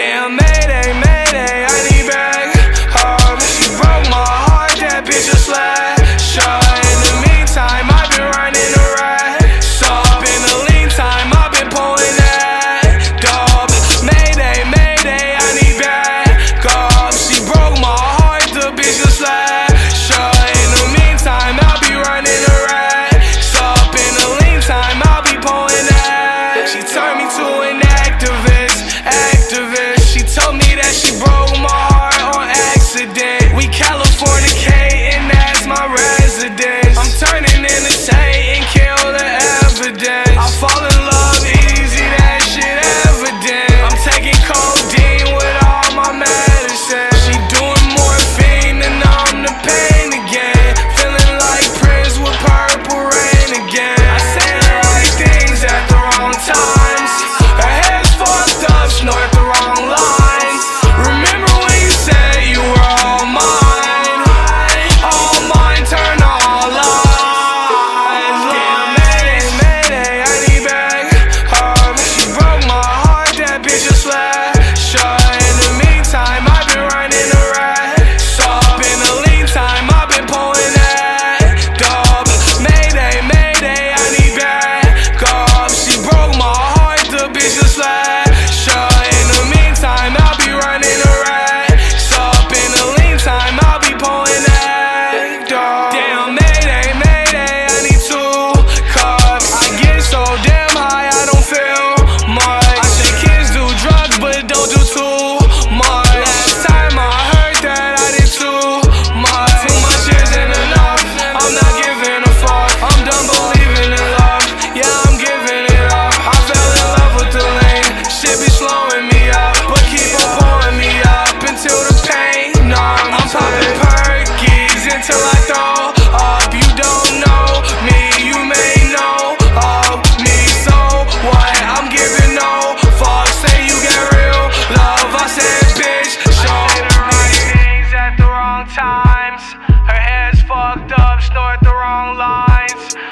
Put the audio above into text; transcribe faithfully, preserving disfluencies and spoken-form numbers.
Damn, mayday, mayday, I need back home. She broke my heart, that bitch a slash. In the meantime, I've been running a rat. Stop. In the lean time, I've been pulling that dub. Mayday, mayday, I need back up. She broke my heart, the bitch a slash. In the meantime, I'll be running a rat. Stop. In the lean time, I'll be pulling that. She turned me to an activist, activist. She told me that she broke my heart on accident. We Californicating, that's my residence. I'm turning into Satan, kill the evidence. I fall in love easy, that shit evident. I'm taking codeine with all my medicine. She doing morphine and I'm the pain again. Feeling like Prince with Purple Rain again. I say the right things at the wrong times. Her hair's fucked up, snort the wrong lines. Remember when you said you were all mine? All mine, turn all lies. Damn, mayday, mayday, I need back home. She broke my heart, that bitch a slash. In the meantime, I've been running a rat. Stop. In the lean time, I've been pulling that dub. Mayday, mayday, I need back up. She broke my heart, the bitch a slash. In the meantime, I'll be running a rat. Stop. In the lean time, I'll be pulling that dub. Damn, mayday, mayday, I need two cups. I get so damn high, I don't feel much. I say kids do drugs, but don't do too much. Last time I heard that I did too much. Too much isn't enough, I'm not giving a fuck. I'm done believing in love, yeah, I'm giving it up. I fell in love with the lane, shit be slowing me up, but keep on pulling me up until the pain numb. I'm popping perkies until I throw up. You don't know me, you may know of me. So what? I'm giving no fuck. Say you get real love, I said bitch, show the right things at the wrong times. Her hair's fucked up, snort the wrong lines.